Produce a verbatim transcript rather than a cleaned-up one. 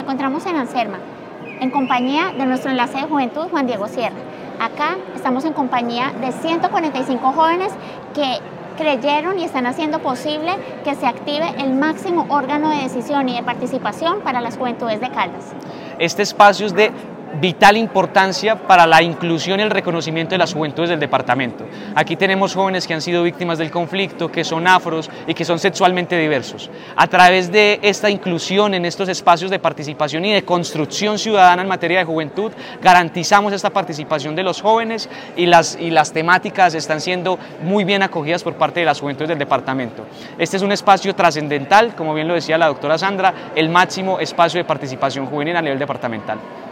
Encontramos en Anserma, en compañía de nuestro enlace de juventud, Juan Diego Sierra. Acá estamos en compañía de ciento cuarenta y cinco jóvenes que creyeron y están haciendo posible que se active el máximo órgano de decisión y de participación para las juventudes de Caldas. Este espacio es de vital importancia para la inclusión y el reconocimiento de las juventudes del departamento. Aquí tenemos jóvenes que han sido víctimas del conflicto, que son afros y que son sexualmente diversos. A través de esta inclusión en estos espacios de participación y de construcción ciudadana en materia de juventud, garantizamos esta participación de los jóvenes y las, y las temáticas están siendo muy bien acogidas por parte de las juventudes del departamento. Este es un espacio trascendental, como bien lo decía la doctora Sandra, el máximo espacio de participación juvenil a nivel departamental.